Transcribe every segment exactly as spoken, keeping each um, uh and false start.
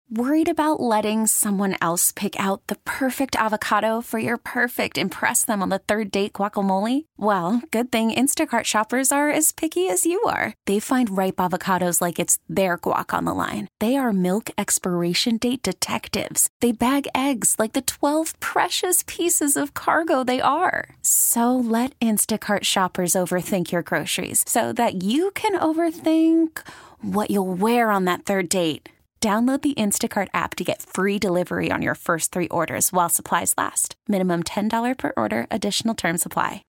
Worried about letting someone else pick out the perfect avocado for your perfect impress them on the third date guacamole? Well, good thing Instacart shoppers are as picky as you are. They find ripe avocados like it's their guac on the line. They are milk expiration date detectives. They bag eggs like the twelve precious pieces of cargo they are. So let Instacart shoppers overthink your groceries so that you can overthink what you'll wear on that third date. Download the Instacart app to get free delivery on your first three orders while supplies last. Minimum ten dollars per order. Additional terms apply.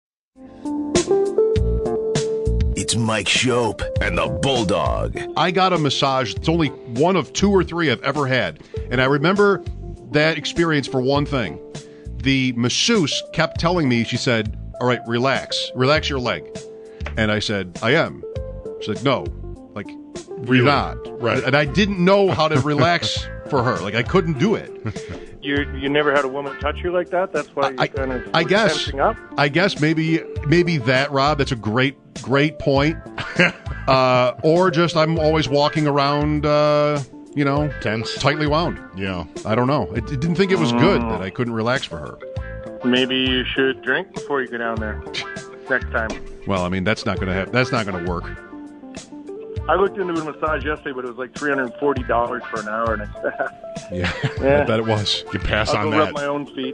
It's Mike Shope and the Bulldog. I got a massage. It's only one of two or three I've ever had. And I remember that experience for one thing. The masseuse kept telling me, she said, all right, relax. Relax your leg. And I said, I am. She's like, no. Like, Really? You're not. Right. And I didn't know how to relax for her. Like, I couldn't do it. You you never had a woman touch you like that? That's why you I, kind of I guess. tensing up? I guess maybe maybe that, Rob. That's a great, great point. uh, or just I'm always walking around, uh, you know, Tense. tightly wound. Yeah. I don't know. I d- didn't think it was good that I couldn't relax for her. Maybe you should drink before you go down there next time. Well, I mean, that's not going to have. That's not going to work. I looked into a massage yesterday, but it was like three hundred forty dollars for an hour, and I said, Yeah, Yeah. I bet it was. You pass I'll on go rub that. my own feet.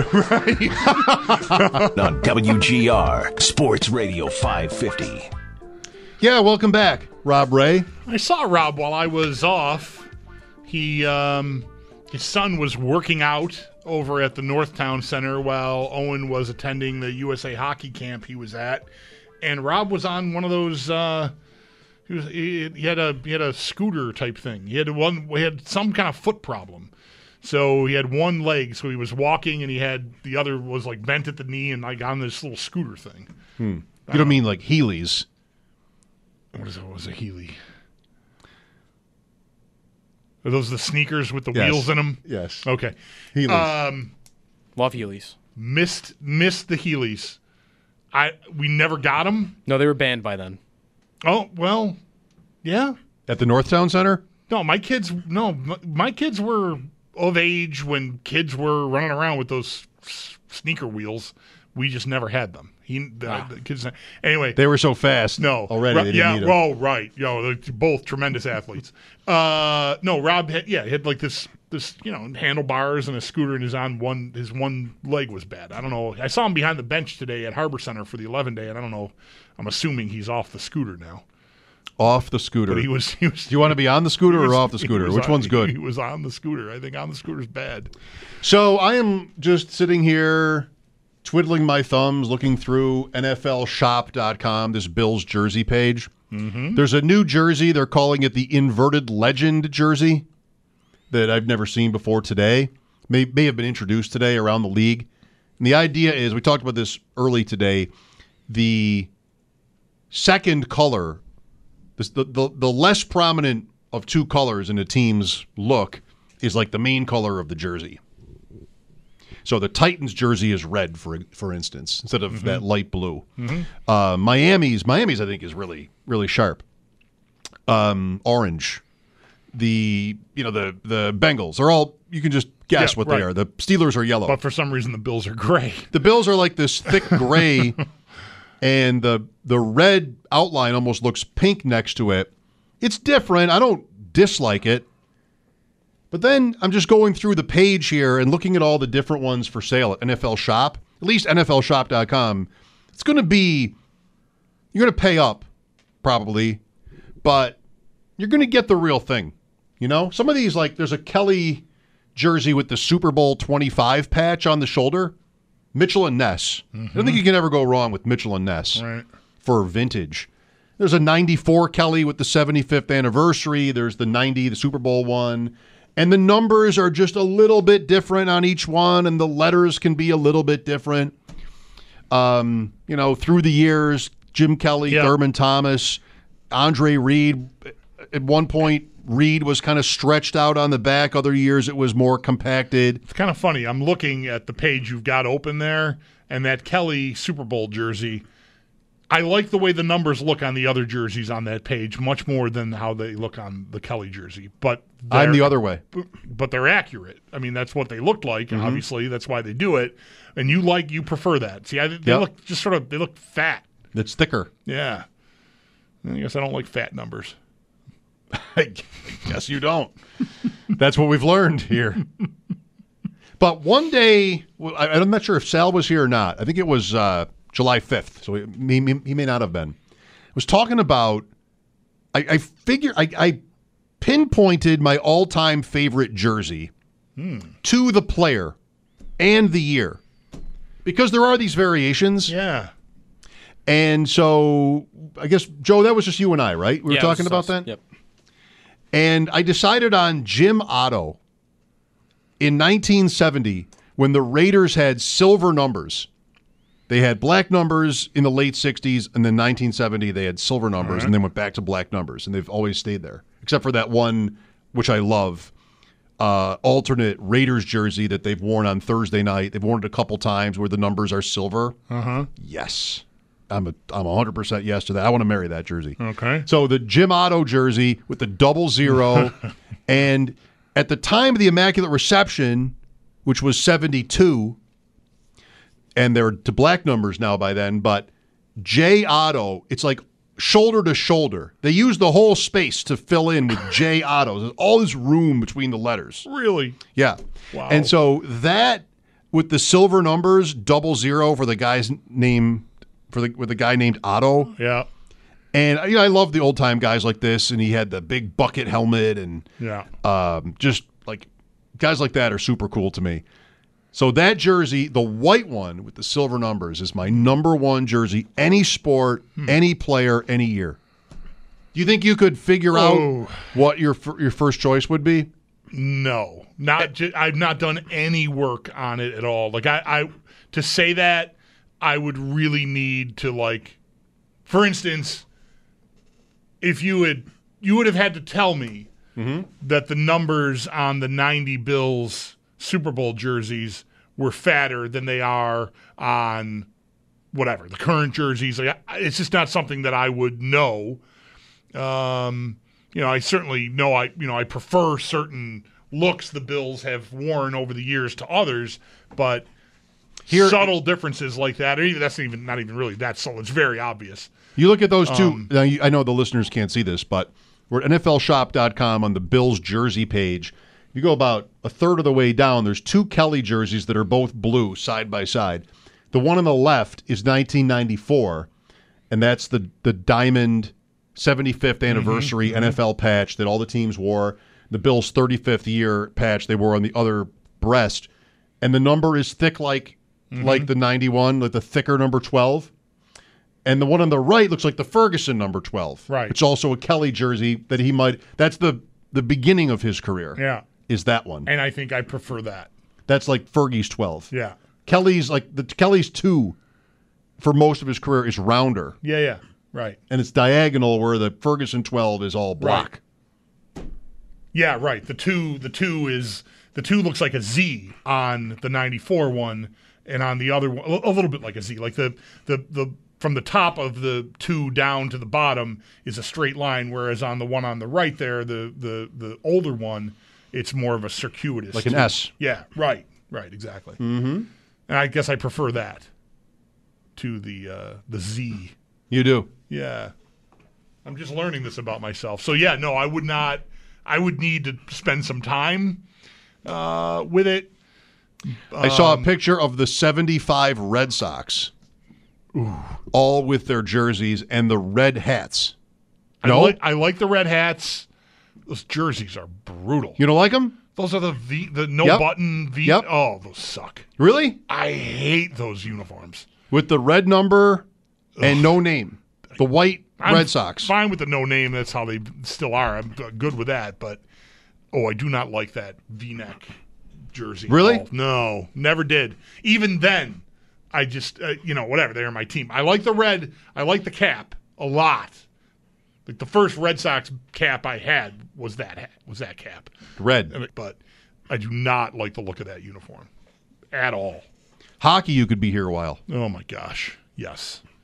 On W G R Sports Radio five fifty. Yeah, welcome back, Rob Ray. I saw Rob while I was off. He, um, his son was working out over at the Northtown Center while Owen was attending the U S A hockey camp he was at, and Rob was on one of those. Uh, he was he, he had a he had a scooter type thing. He had one. He had some kind of foot problem, so he had one leg. So he was walking, and he had the other was like bent at the knee and like on this little scooter thing. Hmm. You don't mean like Heelys? What is it? What was a Healy? Are those the sneakers with the Yes. wheels in them? Yes. Okay. Heelys. Um, Love Heelys. missed missed the Heelys. I we never got them. No, they were banned by then. Oh well, yeah. At the Northtown Center? No, my kids. No, my, my kids were of age when kids were running around with those s- sneaker wheels. We just never had them. He the, Ah. the kids. Anyway, They were so fast. No, already. Ro- they didn't yeah, need 'em. well, right. Yo, they're both tremendous athletes. Uh, no, Rob had yeah, he had like this this you know handlebars and a scooter, and his on one his one leg was bad. I don't know. I saw him behind the bench today at Harbor Center for the eleven day, and I don't know. I'm assuming he's off the scooter now. Off the scooter. But he was. He was Do you want to be on the scooter he was- or off the he scooter? was Which on- one's good? He was on the scooter. I think on the scooter's bad. So I am just sitting here twiddling my thumbs, looking through N F L shop dot com, this Bills jersey page. Mm-hmm. There's a new jersey. They're calling it the Inverted Legend jersey that I've never seen before today. May, may have been introduced today around the league. And the idea is, we talked about this early today, the second color, the, the, the less prominent of two colors in a team's look is like the main color of the jersey. So the Titans jersey is red, for for instance, instead of Mm-hmm. that light blue. Mm-hmm. Uh, Miami's, Miami's, I think, is really, really sharp. Um, orange. The you know the the Bengals are all, you can just guess Yeah, what right. they are. The Steelers are yellow. But for some reason, the Bills are gray. The Bills are like this thick gray, and the the red outline almost looks pink next to it. It's different. I don't dislike it. But then I'm just going through the page here and looking at all the different ones for sale at N F L Shop, at least N F L shop dot com. It's going to be, you're going to pay up, probably, but you're going to get the real thing. You know, some of these, like there's a Kelly jersey with the Super Bowl twenty-five patch on the shoulder. Mitchell and Ness. I don't think you can ever go wrong with Mitchell and Ness Right. for vintage. There's a ninety-four Kelly with the seventy-fifth anniversary. There's the ninety, the Super Bowl one. And the numbers are just a little bit different on each one, and the letters can be a little bit different. Um, you know, through the years, Jim Kelly, Yeah. Thurman Thomas, Andre Reed. At one point, Reed was kind of stretched out on the back. Other years, it was more compacted. It's kind of funny. I'm looking at the page you've got open there, and that Kelly Super Bowl jersey, I like the way the numbers look on the other jerseys on that page much more than how they look on the Kelly jersey. But I'm the other way. But they're accurate. I mean, that's what they look like. Mm-hmm. Obviously, that's why they do it. And you like, you prefer that. See, I, they Yep. look just sort of, they look fat. It's thicker. Yeah. I guess I don't like fat numbers. I guess you don't. That's what we've learned here. But one day, well, I, I'm not sure if Sal was here or not. I think it was uh, July fifth, so he, he, he may not have been. I was talking about, I, I figure, I, I pinpointed my all-time favorite jersey hmm. to the player and the year. Because there are these variations. Yeah. And so, I guess, Joe, that was just you and I, right? We were Yeah, talking it was about us. that? Yep. And I decided on Jim Otto in nineteen seventy when the Raiders had silver numbers. They had black numbers in the late sixties, and then nineteen seventy they had silver numbers, right. and then went back to black numbers, and they've always stayed there, except for that one, which I love, uh, alternate Raiders jersey that they've worn on Thursday night. They've worn it a couple times where the numbers are silver. Uh-huh. Yes. I'm a I'm one hundred percent yes to that. I want to marry that jersey. Okay. So the Jim Otto jersey with the double zero, and at the time of the Immaculate Reception, which was seventy-two, and they're to black numbers now by then, but J Otto, it's like shoulder to shoulder. They use the whole space to fill in with J Otto. There's all this room between the letters. Really? Yeah. Wow. And so that with the silver numbers, double zero for the guy's name. For the, with a guy named Otto. Yeah. And you know, I love the old time guys like this, and he had the big bucket helmet, and Yeah. um, just like guys like that are super cool to me. So that jersey, the white one with the silver numbers, is my number one jersey. Any sport, Hmm. any player, any year. Do you think you could figure Oh. out what your fir- your first choice would be? No, not. Ju- I've not done any work on it at all. Like I, I, to say that, I would really need to, like, for instance, if you had, you would have had to tell me Mm-hmm. that the numbers on the ninety Bills Super Bowl jerseys were fatter than they are on whatever the current jerseys. Like, I- it's just not something that I would know. Um, you know, I certainly know I, you know, I prefer certain looks the Bills have worn over the years to others, but Here- subtle differences like that, or even that's even not even really that subtle. It's very obvious. You look at those two. Um, now, you, I know the listeners can't see this, but we're at N F L shop dot com on the Bills jersey page. You go about a third of the way down. There's two Kelly jerseys that are both blue side by side. The one on the left is nineteen ninety-four, and that's the the diamond seventy-fifth anniversary Mm-hmm. N F L patch that all the teams wore. The Bills' thirty-fifth year patch they wore on the other breast, and the number is thick like Mm-hmm. like the ninety-one, like the thicker number twelve. And the one on the right looks like the Ferguson number twelve. Right. It's also a Kelly jersey that he might that's the the beginning of his career. Yeah, Is that one. and I think I prefer that. That's like Fergie's twelve. Yeah, Kelly's like the Kelly's two for most of his career is rounder. yeah, yeah. Right. And it's diagonal where the Ferguson twelve is all block. Yeah, right. The two, the two is the two looks like a Z on the ninety-four one, and on the other one, a little bit like a Z. Like the the the from the top of the two down to the bottom is a straight line, whereas on the one on the right there, the the the older one, it's more of a circuitous, Like an too. S. Yeah, right, right, exactly. Mm-hmm. And I guess I prefer that to the uh, the Z. You do. Yeah. I'm just learning this about myself. So, yeah, no, I would not – I would need to spend some time uh, with it. I saw Um, a picture of the seventy-five Red Sox, all with their jerseys and the red hats. I No? like, I like the red hats. Those jerseys are brutal. You don't like them? Those are the V, the no Yep. button V. Yep. Oh, those suck. Really? I hate those uniforms. With the red number and no name. The white I'm Red Sox. fine with the no name. That's how they still are. I'm good with that. But, oh, I do not like that V-neck jersey. at Really? all. No, never did. Even then, I just, uh, you know, whatever. They're my team. I like the red. I like the cap a lot. Like the first Red Sox cap I had was that hat, was that cap. Red. And it- But I do not like the look of that uniform at all. Hockey, you could be here a while. Oh, my gosh. Yes.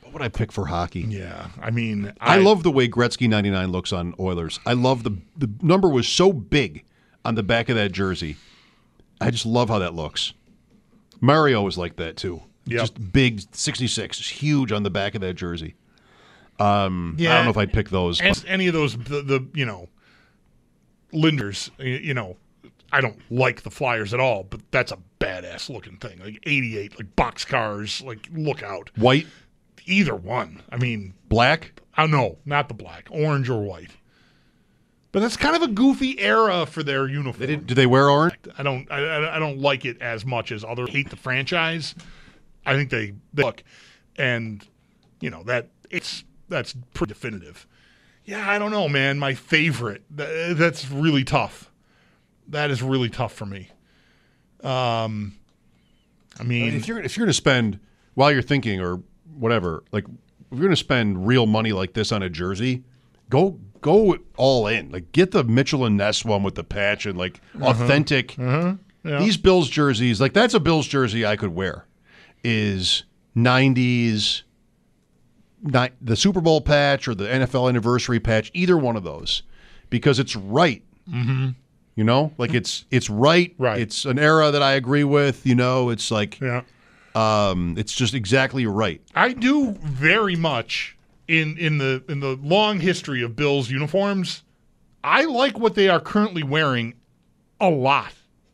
What would I pick for hockey? Yeah, I mean, I, I, love the way Gretzky ninety-nine looks on Oilers. I love the the number was so big on the back of that jersey. I just love how that looks. Mario was like that too. Yep. Just big sixty-six, just huge on the back of that jersey. Um, Yeah, I don't know if I'd pick those. and but- any of those, the, the you know, Linders. y- You know, I don't like the Flyers at all, but that's a badass looking thing. Like eighty-eight, like boxcars. Like look out. White, Either one. I mean, black. I no, not the black, orange or white. But that's kind of a goofy era for their uniform. They didn't, do they wear orange? I don't. I- I, I don't like it as much as others hate the franchise. I think they, they look, and you know that it's that's pretty definitive. Yeah, I don't know, man. My favorite. That, that's really tough. That is really tough for me. Um, I I mean, mean, if you're if you're going to spend while you're thinking or whatever, like if you're going to spend real money like this on a jersey, go go all in. Like get the Mitchell and Ness one with the patch and like authentic. yeah. These Bills jerseys, like that's a Bills jersey I could wear. Is nineties ni- the Super Bowl patch or the N F L anniversary patch, either one of those, because it's right. Mm-hmm. You know, like it's it's right. Right. It's an era that I agree with. You know, it's like yeah. um, it's just exactly right. I do very much in in the in the long history of Bills uniforms. I like what they are currently wearing a lot.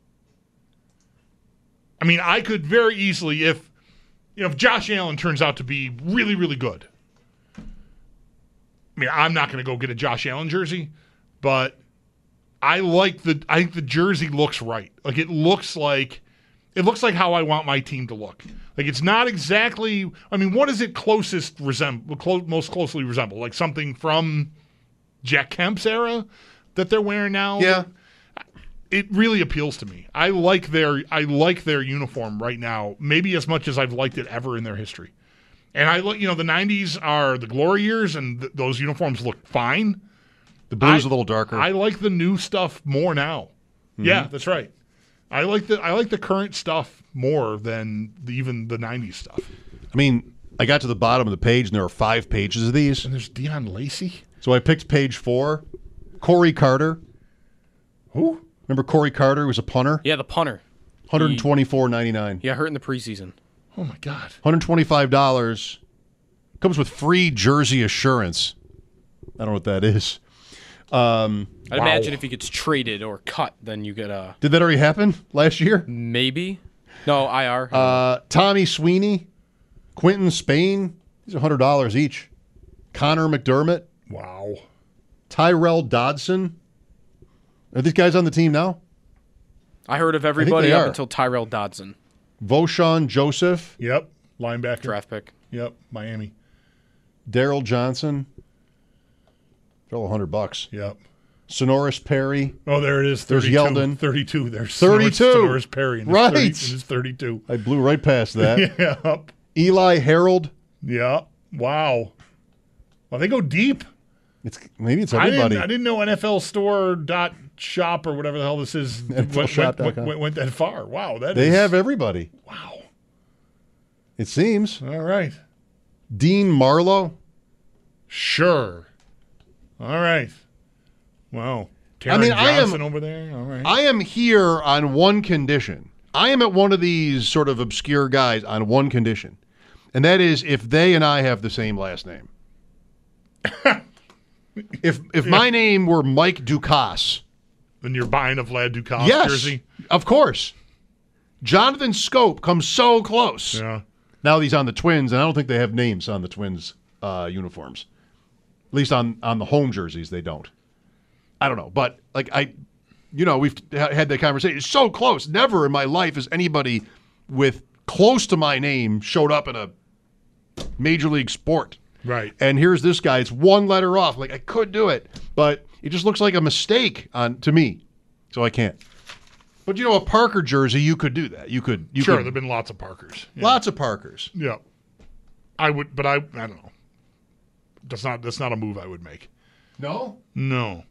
I mean, I could very easily, if you know, if Josh Allen turns out to be really, really good. I mean, I'm not going to go get a Josh Allen jersey, but I like the. I think the jersey looks right. Like it looks like, it looks like how I want my team to look. Like it's not exactly. I mean, what is it closest resemble? Clo- most closely resemble? Like something from Jack Kemp's era that they're wearing now. Yeah. It really appeals to me. I like their I like their uniform right now, maybe as much as I've liked it ever in their history. And I look, you know, the nineties are the glory years, and th- those uniforms look fine. The blue's I- a little darker. I like the new stuff more now. Mm-hmm. Yeah, that's right. I like the I like the current stuff more than the, even the nineties stuff. I mean, I got to the bottom of the page, and there are five pages of these. And there's Deion Lacey. So I picked page four. Corey Carter. Who? Remember Corey Carter, who was a punter? Yeah, the punter. one twenty-four ninety-nine. Yeah, hurt in the preseason. Oh my God. one hundred twenty-five dollars. Comes with free jersey assurance. I don't know what that is. Um, I'd Wow. imagine if he gets traded or cut, then you get a did that already happen last year? maybe. No, I R. Uh, Tommy Sweeney, Quentin Spain. These are one hundred dollars each. Connor McDermott, Wow. Tyrell Dodson. Are these guys on the team now? I heard of everybody they up are. until Tyrell Dodson, Voshawn Joseph, Yep. Linebacker. draft pick. Yep. Miami. Daryl Johnson. They're all one hundred bucks. Yep. Sonoris Perry. Oh, there it is. There's thirty-two. Yeldon. thirty-two. There's thirty-two. Sonoris Perry. And it's Right. thirty, and it's thirty-two. I blew right past that. Yep. Eli Harold. Yep. Wow. Well, they go deep. It's maybe it's I everybody. didn't, I didn't know N F L store dot shop or whatever the hell this is N F L went, shop dot went, com. went, went that far. Wow. That They is- have everybody. Wow. It seems. All right. Dean Marlowe. Sure. All right. Wow. I mean, Taron I am- Johnson over there. All right. I am here on one condition. I am at one of these sort of obscure guys on one condition, and that is if they and I have the same last name. if if my name were Mike Ducasse, Then you're buying a Vlad Ducasse yes, jersey. of course. Jonathan Scope comes so close. Yeah. Now he's on the Twins, and I don't think they have names on the Twins uh, uniforms. At least on, on the home jerseys, they don't. I don't know, but like I, you know, we've ha- had that conversation. It's so close. Never in my life has anybody with close to my name showed up in a major league sport. Right. And here's this guy. It's one letter off. Like I could do it, but it just looks like a mistake on to me, so I can't. But you know, a Parker jersey, you could do that. You could. You Sure. could, There've been lots of Parkers. Yeah. lots of Parkers. Yeah. I would, but I, I don't know. That's not. That's not a move I would make. No, No.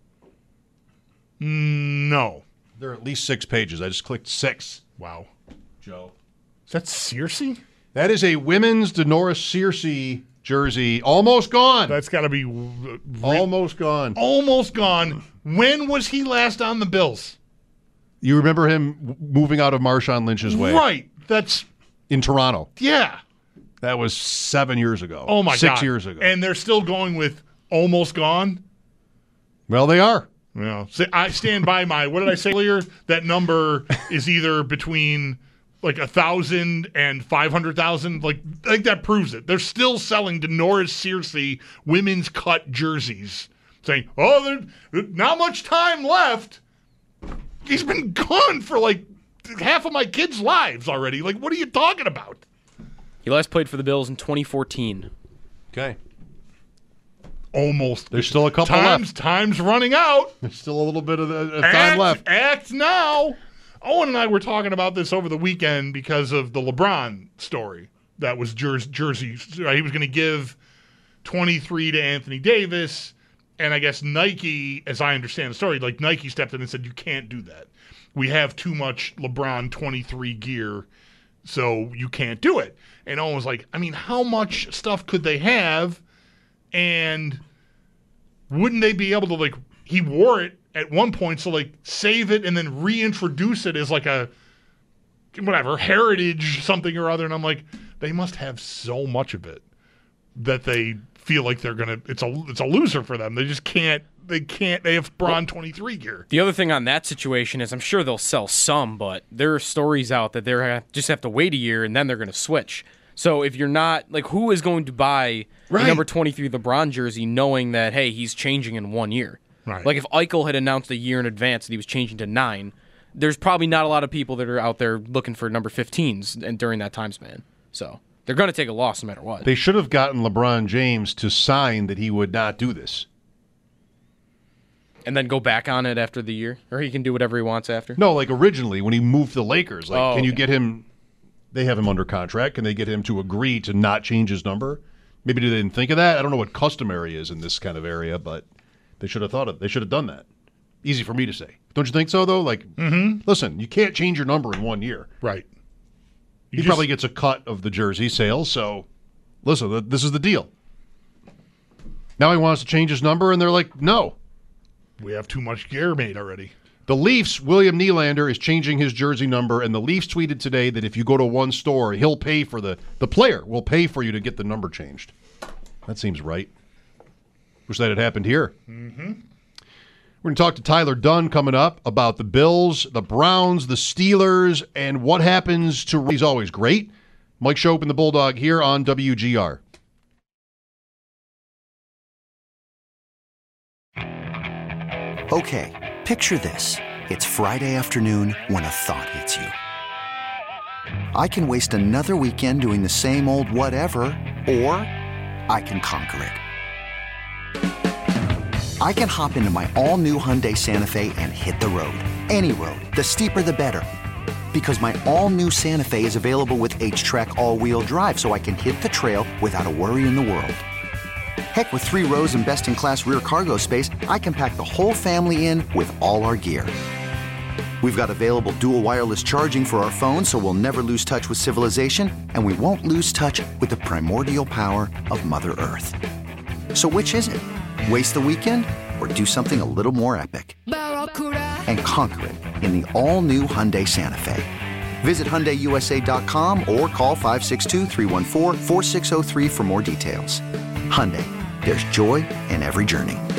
No. there are at least six pages. I just clicked six. Wow. Joe, Is that Searcy? that is a women's Denora Searcy jersey almost gone. That's got to be re- almost gone. Almost gone. When was he last on the Bills? You remember him w- moving out of Marshawn Lynch's way? Right. That's in Toronto. Yeah. That was seven years ago. Oh, my Six God. Six years ago. And they're still going with almost gone? Well, they are. Well, so I stand by my, what did I say earlier? That number is either between like one thousand and five hundred thousand. Like, I think that proves it. They're still selling Denoris Searcy women's cut jerseys, saying, oh, there's not much time left. He's been gone for like half of my kids' lives already. Like, what are you talking about? He last played for the Bills in twenty fourteen. Okay. Almost. There's still a couple time's, left. Time's running out. There's still a little bit of, the, of time act, left. Act now. Owen and I were talking about this over the weekend because of the LeBron story. That was Jersey. Jersey. He was going to give twenty-three to Anthony Davis, and I guess Nike, as I understand the story, like Nike stepped in and said, you can't do that. We have too much LeBron twenty-three gear, so you can't do it. And Owen was like, I mean, how much stuff could they have? And wouldn't they be able to, like, he wore it at one point, so, like, save it and then reintroduce it as, like, a, whatever, heritage something or other. And I'm like, they must have so much of it that they feel like they're going to, it's a, it's a loser for them. They just can't, they can't, they have Bron twenty-three gear. The other thing on that situation is I'm sure they'll sell some, but there are stories out that they just have to wait a year and then they're going to switch. So if you're not, like, who is going to buy right. a number twenty-three LeBron jersey knowing that, hey, he's changing in one year? Right. Like, if Eichel had announced a year in advance that he was changing to nine, there's probably not a lot of people that are out there looking for number fifteens and during that time span. So they're going to take a loss no matter what. They should have gotten LeBron James to sign that he would not do this. And then go back on it after the year? Or he can do whatever he wants after? No, like originally when he moved to the Lakers. Like, oh, can you okay. get him, they have him under contract, can they get him to agree to not change his number? Maybe they didn't think of that. I don't know what customary is in this kind of area, but they should have thought of They should have done that. Easy for me to say. Don't you think so, though? Like, mm-hmm. listen, you can't change your number in one year. Right. He You probably just- gets a cut of the jersey sales, so listen, th- this is the deal. Now he wants to change his number, and they're like, no. We have too much gear made already. The Leafs, William Nylander, is changing his jersey number, and the Leafs tweeted today that if you go to one store, he'll pay for the, the player will pay for you to get the number changed. That seems right. Wish that had happened here. Mm-hmm. We're going to talk to Tyler Dunn coming up about the Bills, the Browns, the Steelers, and what happens to... He's always great. Mike Schopp and the Bulldog here on W G R. Okay, picture this. It's Friday afternoon when a thought hits you. I can waste another weekend doing the same old whatever, or I can conquer it. I can hop into my all-new Hyundai Santa Fe and hit the road. Any road. The steeper, the better. Because my all-new Santa Fe is available with H-Track all-wheel drive, so I can hit the trail without a worry in the world. Heck, with three rows and best-in-class rear cargo space, I can pack the whole family in with all our gear. We've got available dual wireless charging for our phones, so we'll never lose touch with civilization, and we won't lose touch with the primordial power of Mother Earth. So which is it? Waste the weekend or do something a little more epic? And conquer it in the all-new Hyundai Santa Fe. Visit Hyundai U S A dot com or call five six two, three one four, four six zero three for more details. Hyundai, there's joy in every journey.